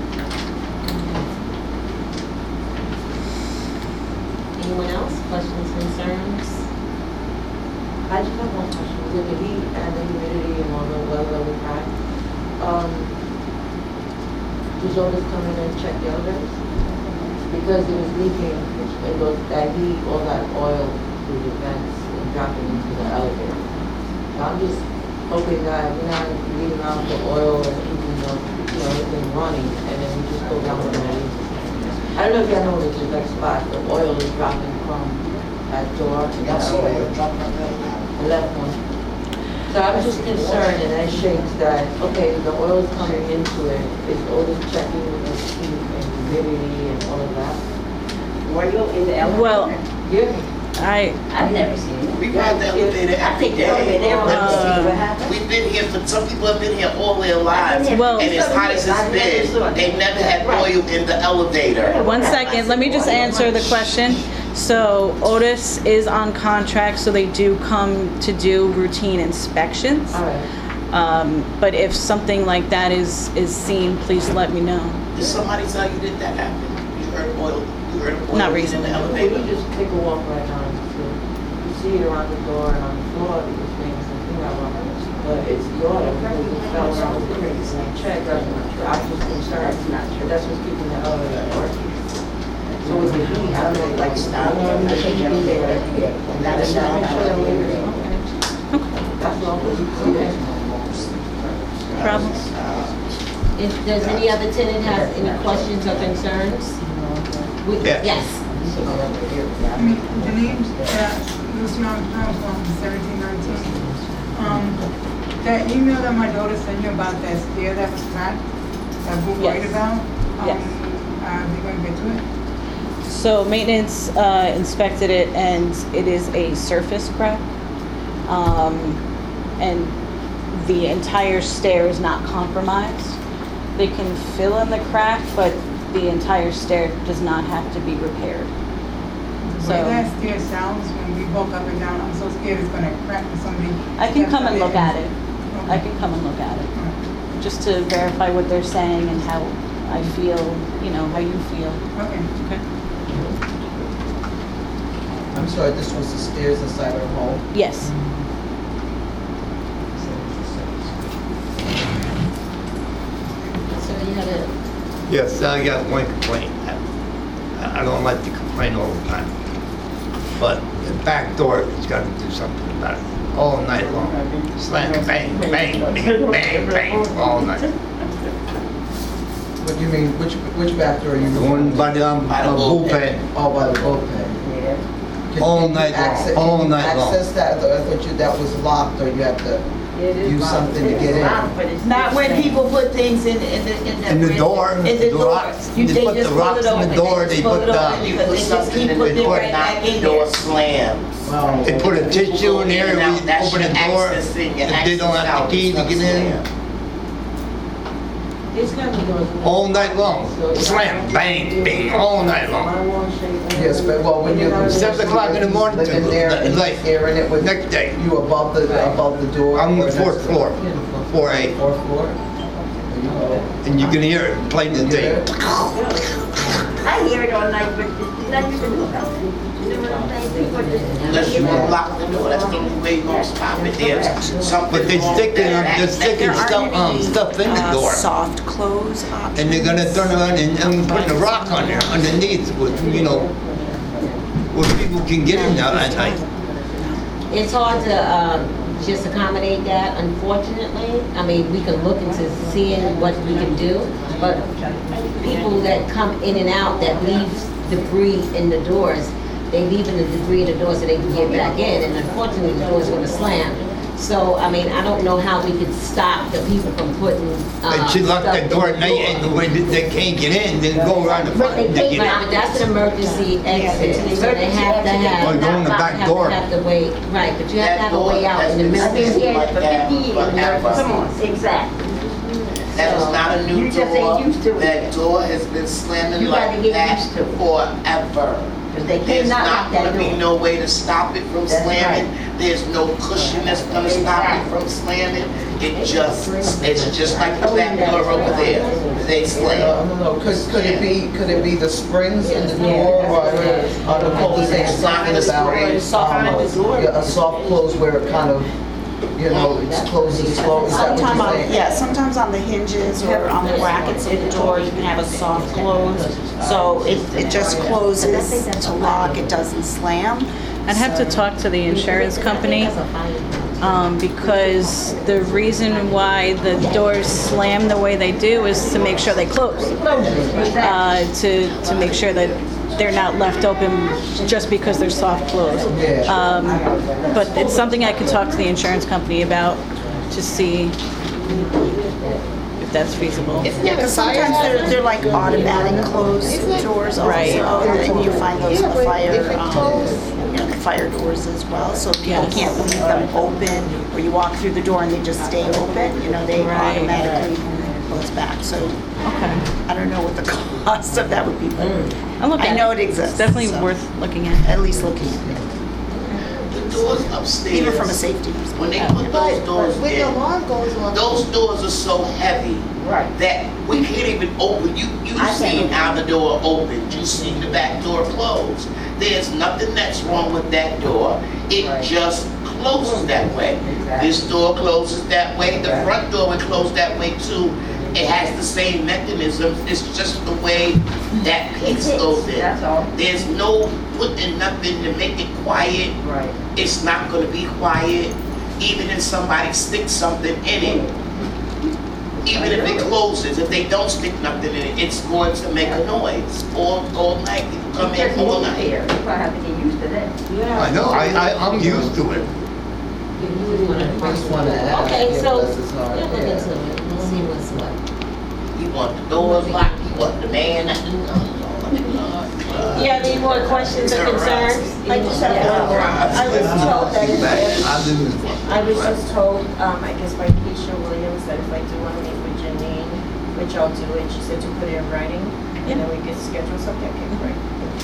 Anyone else? Questions, concerns? I just have one question, with the heat and the humidity and all the weather that we've had, um, does Otis come in and check the elevators? Because it was leaking, it goes, that heat, all that oil through the vents and dropping into the elevator. I'm just hoping that we're not leaving out the oil and keeping the, you know, everything running, and then we just go down the drain. I don't know if you know this is that spot, the oil is dropping from that door to that elevator. The left one. So I'm just concerned, and that shakes that, okay, the oil is coming into it, is Otis checking with the heat and humidity and all of that? Were you in the elevator? Well, Yeah. I, I've never seen it. We ride the elevator I every take the elevator day. every Uh, day. What happened? We've been here for, some people have been here all their lives. Well- And as hot as it's been, they've never had oil in the elevator. one second, let me just answer the question. So Otis is on contract, so they do come to do routine inspections. All right. Um, but if something like that is, is seen, please let me know. Did somebody tell you that that happened? You heard oil, you heard oil Not in recently. the Well, elevator? you just take a walk right now and see. You see it around the door and on the floor, because things and things are wrong. But it's the order, people just fell around the drinks and check, that's not true. I was concerned, it's not true. That's what's keeping the elevator working. So with the heat, I don't know, like, stop, I think you be there every day. That's not, that's all. Okay. Problem? If, does any other tenant have any questions or concerns? We- Yes. Yes. I mean, the name's, uh, Luciano from seventeen nineteen. Um, that email that my daughter sent you about that stair that was cracked, that we're worried Yes. about, um, Yes. are they going to get to it? So maintenance uh, inspected it and it is a surface crack. Um, and the entire stair is not compromised. They can fill in the crack, but the entire stair does not have to be repaired. The So way that stair sounds when we walk up and down, I'm so scared it's gonna crack when somebody. I can steps come on and look at it. I Okay. can come and look at it, just to verify what they're saying and how I feel, you know, how you feel. Okay. Okay. I'm sorry, this was the stairs inside our home? Yes. So you had a, Yes, I got one complaint. I I don't like to complain all the time. But the back door has got to do something about it. All night long. Slam, bang, bang, bang, bang, bang, all night. What do you mean, which, which back door are you? The one by the, um, By the uh, bullpen. bullpen. Oh, by the bullpen. Can- All can you night long, access- all can you night long. Access that, I thought- I thought you, that was locked, or you have to use something to get in. Not when people put things in, in the, in the. In the door, In the the door. rocks, You, they they put just the pull rocks it in open. the door, They they just pull put it the- open You because put they just something keep in putting the it door, right not back the in door there. slams. Wow. They put a tissue in there, Now, we that's open the your door, accessing, your if they don't access have out, the key it's to not get in. slammed. It's kind of doing. All night long. Slam, bang, bang, all night long. Yes, but well, when you're. Seven o'clock in the morning to Living there and like hearing it with. next day. You above the, above the door? I'm on or the fourth next floor, door? four A, Fourth floor? There you go. and you can hear it plain as day. I hear it all night, but it's not even about it. You know what I'm saying? People just- Unless you unlock the door, that's the only way you're gonna stop it. There's something But they wrong sticking, with that. they're sticking There aren't stuff, um, any, stuff in the uh, door. Soft close options. And they're gonna turn around and, and put a rock on there underneath with, you know, where people can get in there at night. it's hard to, uh, just accommodate that, unfortunately. I mean, we can look into seeing what we can do, but people that come in and out that leaves debris in the doors, they leaving the debris in the door so they can get back in, and unfortunately, the door's gonna slam. So, I mean, I don't know how we could stop the people from putting, uh, And she locked stuff that in door the at night and the way that they can't get in, then go around the front But to they get can't, in. but that's an emergency exit, so they have to have. Or go in the back have- door. Have to wait, right, but you have to have a That way door out has in the been middle. I've been sitting hearing it like for that fifty years. forever. Come on, exactly. That is not a new You just ain't door. used to it. That door has been slamming You gotta like get that used to it. forever. Because they There's cannot not lock that gonna be door. no way to stop it from That's slamming. right. There's no cushion that's gonna stop it from slamming. It just, it's just like the back door over there. They No, slam. no, no, could, could it be, could it be the springs in the door, or, uh, Nicole was saying It's not something the about, springs. um, yeah, a soft close where it kind of, you know, it's closes slow, is that what Sometimes you're on, saying? yeah, sometimes on the hinges or on the brackets of the door, you can have a soft close. So it, it just closes to lock, it doesn't slam. I'd have to talk to the insurance company, um, because the reason why the doors slam the way they do is to make sure they close. Uh, to, to make sure that they're not left open just because they're soft close. Yeah. Um, but it's something I could talk to the insurance company about to see if that's feasible. Yeah, because sometimes they're, they're like automatic close doors also, Right. and you find those in the fire, um, you know, the fire doors as well, so people Yes. can't leave them open, or you walk through the door and they just stay open, you know, they Right. automatically close back, so Okay. I don't know what the cost of that would be, but I'll look I at know it. it exists. It's definitely so worth looking at. At least looking at it, The doors upstairs. even from a safety When they perspective. put those doors When the in, alarm goes off. those doors are so heavy Right. that we can't even open. You, you've I seen can't. how the door opened. You've seen the back door closed. There's nothing that's wrong with that door. It Right. just closes that way. Exactly. This door closes that way. The front door would close that way too. It has the same mechanism. It's just the way that piece It goes hits, in. that's all. There's no putting nothing to make it quiet. Right. It's not gonna be quiet, even if somebody sticks something in it. Even if it closes, if they don't stick nothing in it, it's going to make a noise all, all night. People come in all night. Here, you probably have to get used to that. Yeah. I know, I, I, I'm used to it. I just wanna ask. Okay, yeah, so, bless his heart, we'll look yeah. into it, we'll see what's what. You want the doors locked, you want the man at the, oh, Lord, Lord. You have any more questions or concerns? I just have Yeah. one more. I was told that if, I do this one. I was just told, um, I guess by Keisha Williams, that if I do want to meet with Janine, which I'll do it, she said to put it in writing, and then we could schedule something, okay, great.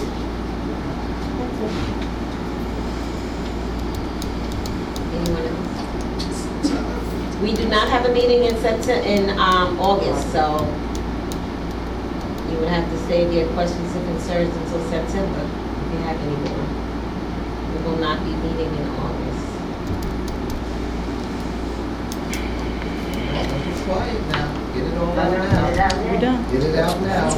Anyone else? We do not have a meeting in September, in, um, August, so you would have to save your questions and concerns until September, if you have any more. We will not be meeting in August. It's quiet now. Get it all I out don't know, is now. that it? We're done. Get it out now.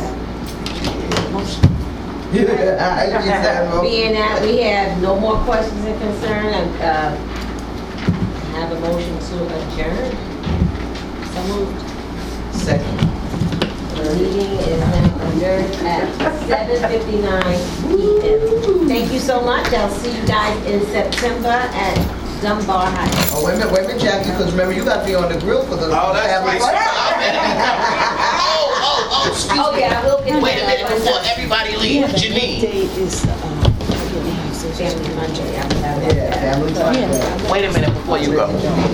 Yeah, I just said, well, Being that we have no more questions and concern, and, uh, have a motion to adjourn. So moved. second. The meeting is now adjourned at seven fifty-nine P M Thank you so much. I'll see you guys in September at Dunbar Heights. Oh, wait a minute, wait a minute, Jackie, because remember, you got to be on the grill for the Oh, that's family. right. Oh, oh, oh, excuse me. Oh, yeah, I will get Wait a minute that. before everybody leaves. Janine, is, uh, Family Monday. Yeah, family fun. wait a minute before you go. I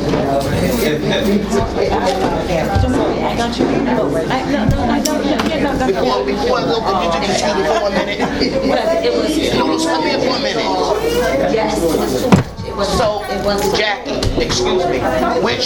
got you. I, no, no, I don't, yeah, no, that's Before, before I go, could you just excuse me for one minute? But it was, No, no, come here for a minute. yes, it was too much. It wasn't, So, it wasn't. Jackie, excuse me, when